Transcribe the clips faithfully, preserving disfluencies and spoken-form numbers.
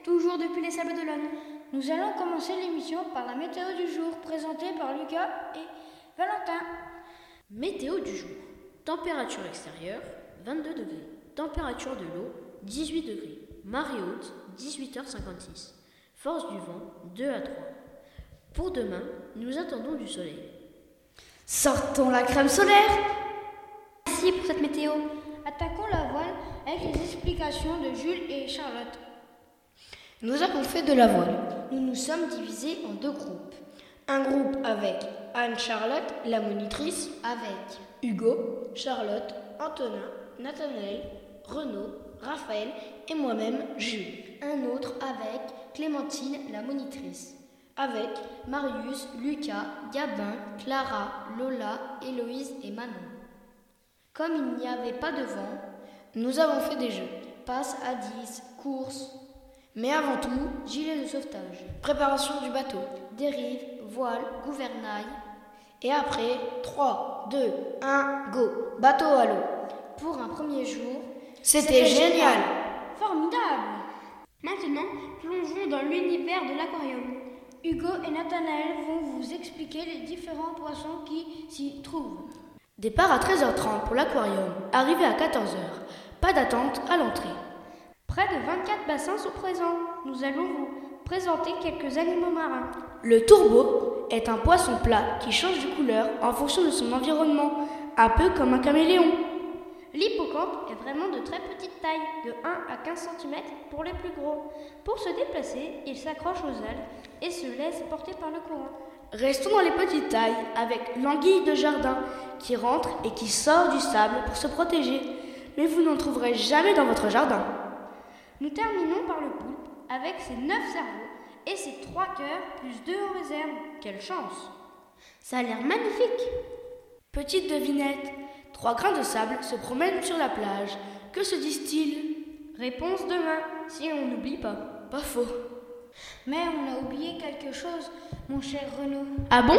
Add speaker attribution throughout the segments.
Speaker 1: toujours depuis les Sables d'Olonne. Nous allons commencer l'émission par la météo du jour, présentée par Lucas et Valentin.
Speaker 2: Météo du jour. Température extérieure, vingt-deux degrés. Température de l'eau, dix-huit degrés. Marée haute, dix-huit heures cinquante-six. Force du vent, deux à trois. Pour demain, nous attendons du soleil.
Speaker 3: Sortons la crème solaire.
Speaker 1: Merci pour cette météo. Attaquons la voile avec les explications de Jules et Charlotte.
Speaker 3: Nous avons fait de la voile. Nous nous sommes divisés en deux groupes. Un groupe avec Anne-Charlotte, la monitrice, avec Hugo, Charlotte, Antonin, Nathanaël, Renaud, Raphaël et moi-même, Jules. Un autre avec Clémentine, la monitrice, avec Marius, Lucas, Gabin, Clara, Lola, Héloïse et Manon. Comme il n'y avait pas de vent, nous avons fait des jeux. Passe à dix, course. Mais avant tout, gilet de sauvetage, préparation du bateau, dérive, voile, gouvernail. Et après, trois, deux, un, go, bateau à l'eau. Pour un premier jour, c'était génial.
Speaker 1: Formidable. Maintenant, plongeons dans l'univers de l'aquarium. Hugo et Nathanaël vont vous expliquer les différents poissons qui s'y trouvent.
Speaker 3: Départ à treize heures trente pour l'aquarium, arrivée à quatorze heures. Pas d'attente à l'entrée.
Speaker 1: Près de vingt-quatre bassins sont présents. Nous allons vous présenter quelques animaux marins.
Speaker 3: Le tourbeau est un poisson plat qui change de couleur en fonction de son environnement, un peu comme un caméléon.
Speaker 1: L'hippocampe est vraiment de très petite taille, de un à quinze centimètres pour les plus gros. Pour se déplacer, il s'accroche aux ailes et se laisse porter par le courant.
Speaker 3: Restons dans les petites tailles avec l'anguille de jardin qui rentre et qui sort du sable pour se protéger. Mais vous n'en trouverez jamais dans votre jardin.
Speaker 1: Nous terminons par le poulpe avec ses neuf cerveaux et ses trois cœurs plus deux en réserve. Quelle chance!
Speaker 3: Ça a l'air magnifique. Petite devinette, trois grains de sable se promènent sur la plage. Que se disent-ils?
Speaker 1: Réponse demain, si on n'oublie pas.
Speaker 3: Pas faux.
Speaker 1: Mais on a oublié quelque chose, mon cher Renaud.
Speaker 3: Ah bon?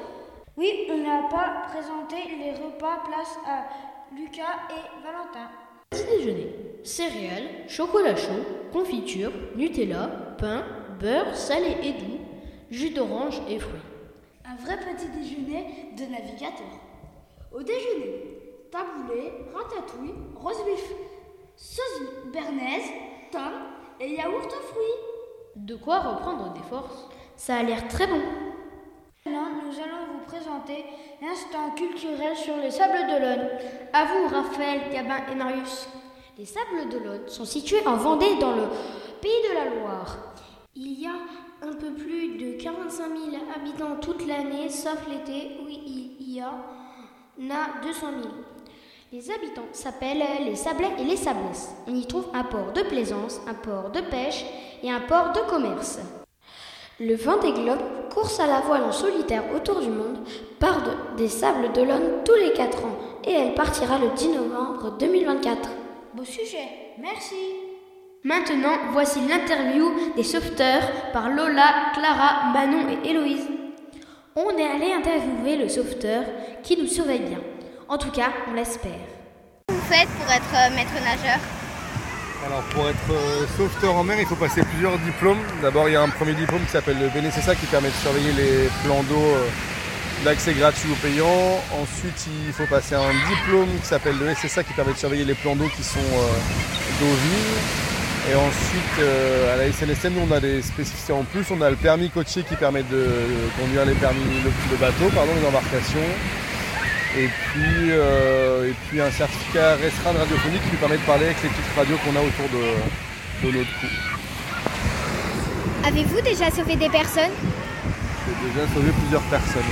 Speaker 1: Oui, on n'a pas présenté les repas place à Lucas et Valentin.
Speaker 2: Petit déjeuner. Céréales, chocolat chaud, confiture, Nutella, pain, beurre salé et doux, jus d'orange et fruits.
Speaker 1: Un vrai petit déjeuner de navigateur. Au déjeuner, taboulé, ratatouille, roast beef, sauce bernaise, thym et yaourt aux fruits.
Speaker 2: De quoi reprendre des forces.
Speaker 3: Ça a l'air très bon.
Speaker 1: Maintenant, nous allons vous présenter l'instant culturel sur les Sables d'Olonne. À vous, Raphaël, Gabin et Marius.
Speaker 3: Les Sables d'Olonne sont situés en Vendée, dans le pays de la Loire. Il y a un peu plus de quarante-cinq mille habitants toute l'année, sauf l'été où il y en a deux cent mille. Les habitants s'appellent les Sablais et les Sablesses. On y trouve un port de plaisance, un port de pêche et un port de commerce. Le Vendée Globe, course à la voile en solitaire autour du monde, part de, des Sables d'Olonne tous les quatre ans et elle partira le dix novembre deux mille vingt-quatre.
Speaker 1: Beau sujet, merci.
Speaker 3: Maintenant, voici l'interview des sauveteurs par Lola, Clara, Manon et Héloïse. On est allé interviewer le sauveteur qui nous surveille bien. En tout cas, on l'espère.
Speaker 4: Qu'est-ce que vous faites pour être euh, maître nageur?
Speaker 5: Alors pour être euh, sauveteur en mer, il faut passer plusieurs diplômes. D'abord, il y a un premier diplôme qui s'appelle le B N S S A qui permet de surveiller les plans d'eau euh, d'accès gratuit ou payant. Ensuite, il faut passer un diplôme qui s'appelle le S S A qui permet de surveiller les plans d'eau qui sont euh, d'eau vive. Et ensuite, euh, à la S N S M, nous, on a des spécificités en plus. On a le permis côtier qui permet de, de conduire les permis, le, le bateau, pardon, les embarcations. Et puis, euh, et puis un certificat restreint de radiophonique qui nous permet de parler avec les petites radios qu'on a autour de, de notre cou.
Speaker 4: Avez-vous déjà sauvé des personnes?
Speaker 5: J'ai déjà sauvé plusieurs personnes.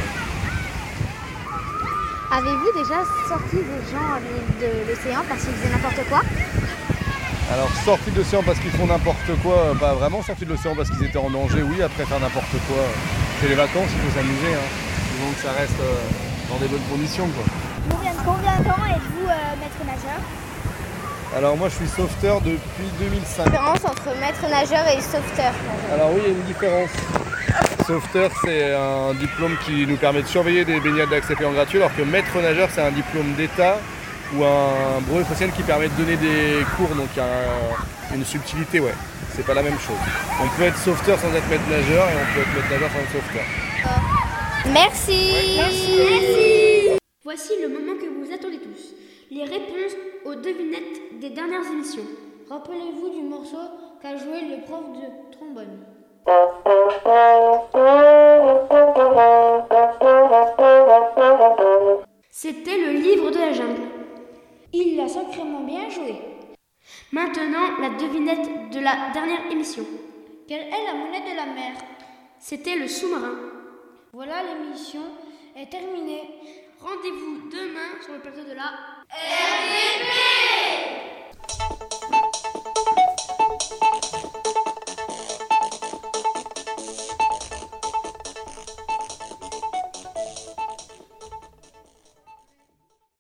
Speaker 4: Avez-vous déjà sorti des gens de l'océan parce qu'ils faisaient n'importe quoi?
Speaker 5: Alors sortis de l'océan parce qu'ils font n'importe quoi, pas vraiment sortis de l'océan parce qu'ils étaient en danger, oui, après faire n'importe quoi. C'est les vacances, il faut s'amuser, hein. Donc ça reste euh, dans des bonnes conditions, quoi.
Speaker 4: Combien, combien de temps êtes-vous euh, maître nageur?
Speaker 5: Alors moi je suis sauveteur depuis deux mille cinq.
Speaker 4: Différence entre maître nageur et sauveteur?
Speaker 5: Alors oui, il y a une différence. Sauveteur, c'est un diplôme qui nous permet de surveiller des baignades d'accès payant gratuit, alors que maître nageur, c'est un diplôme d'État ou un brevet professionnel qui permet de donner des cours, donc il y a un- une subtilité, ouais. C'est pas la même chose. On peut être sauveteur sans être maître nageur et on peut être maître nageur sans être sauveteur.
Speaker 4: Merci.
Speaker 1: Merci. Voici le moment que vous attendez tous. Les réponses aux devinettes des dernières émissions.
Speaker 3: Rappelez-vous du morceau qu'a joué le prof de trombone.
Speaker 1: C'était le livre de la jungle.
Speaker 3: Il l'a sacrément bien joué.
Speaker 1: Maintenant, la devinette de la dernière émission.
Speaker 3: Quelle est la monnaie de la mer?
Speaker 1: C'était le sous-marin.
Speaker 3: Voilà, l'émission est terminée.
Speaker 1: Rendez-vous demain sur le plateau de la
Speaker 6: R D P.